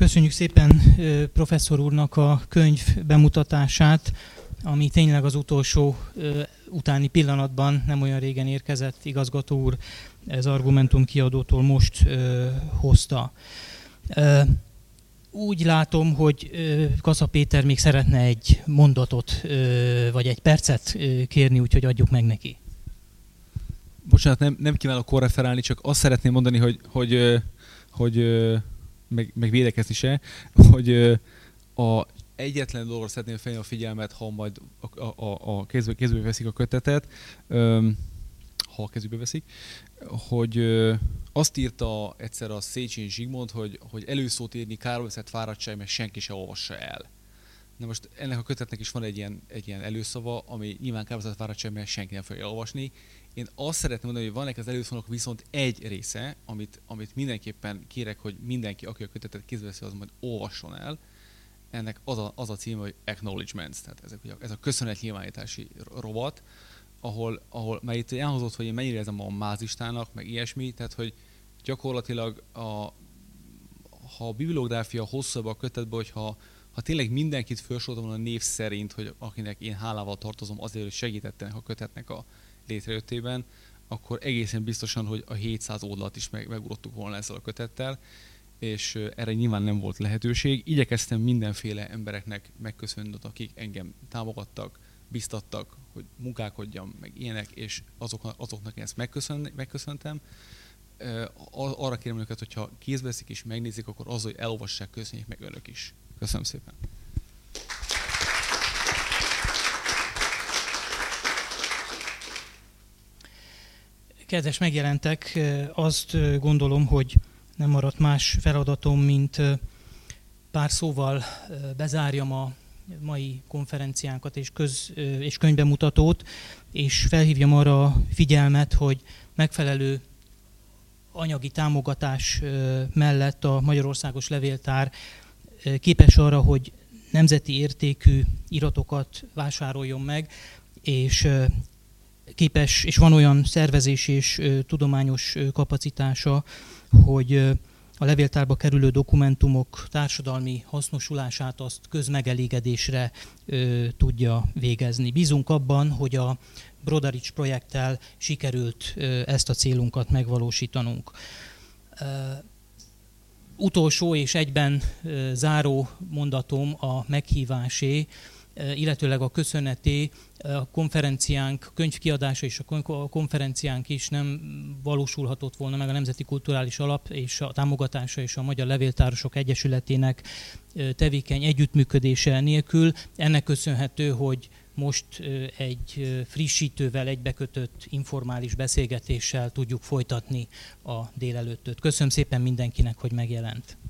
Köszönjük szépen professzor úrnak a könyv bemutatását, ami tényleg az utolsó utáni pillanatban, nem olyan régen érkezett, igazgató úr az Argumentum kiadótól most hozta. Úgy látom, hogy Kassa Péter még szeretne egy mondatot, vagy egy percet kérni, úgyhogy adjuk meg neki. Bocsánat, nem kívánok korreferálni, csak azt szeretném mondani, hogy meg védekezni se, hogy egyetlen dologra szeretném felhívni a figyelmet, ha majd a kezükbe veszik a kötetet, ha a kezükbe veszik, hogy azt írta egyszer a Széchenyi Zsigmond, hogy előszót írni kárba veszett fáradtság, mert senki se olvassa el. Na most ennek a kötetnek is van egy ilyen előszava, ami nyilván kárba veszett fáradtság, mert senki nem fogja elolvasni. Én azt szeretném mondani, hogy van az előszónak viszont egy része, amit mindenképpen kérek, hogy mindenki, aki a kötetet kézbe veszi, az majd olvasson el. Ennek az a címe, hogy Acknowledgements, tehát ez a köszönetnyilvánítási rovat, ahol már itt elhozott, hogy én mennyire érzem a mázistának, meg ilyesmi, tehát hogy gyakorlatilag ha a bibliográfia hosszabb a kötetben, hogyha tényleg mindenkit felsoroltam volna a név szerint, hogy akinek én hálával tartozom azért, hogy segítettek a kötetnek a létrejöttében, akkor egészen biztosan, hogy a 700 oldalt is megugrottuk volna ezzel a kötettel, és erre nyilván nem volt lehetőség. Igyekeztem mindenféle embereknek megköszönni, akik engem támogattak, biztattak, hogy munkálkodjam, meg ilyenek, és azoknak én ezt megköszöntem. Arra kérem őket, hogyha kézbe veszik és megnézik, akkor az, hogy elolvassák, köszönjék meg önök is. Köszönöm szépen. Kedves megjelentek, azt gondolom, hogy nem maradt más feladatom, mint pár szóval bezárjam a mai konferenciánkat és könyvbemutatót, és felhívjam arra a figyelmet, hogy megfelelő anyagi támogatás mellett a Magyarországos Levéltár képes arra, hogy nemzeti értékű iratokat vásároljon meg, és képes, és van olyan szervezési és tudományos kapacitása, hogy a levéltárba kerülő dokumentumok társadalmi hasznosulását azt közmegelégedésre tudja végezni. Bízunk abban, hogy a Brodarics projekttel sikerült ezt a célunkat megvalósítanunk. Utolsó és egyben záró mondatom a meghívásé, illetőleg a köszöneté. A konferenciánk, könyvkiadása és a konferenciánk is nem valósulhatott volna meg a Nemzeti Kulturális Alap és a támogatása és a Magyar Levéltárosok Egyesületének tevékeny együttműködése nélkül. Ennek köszönhető, hogy most egy frissítővel egybekötött informális beszélgetéssel tudjuk folytatni a délelőttöt. Köszönöm szépen mindenkinek, hogy megjelent.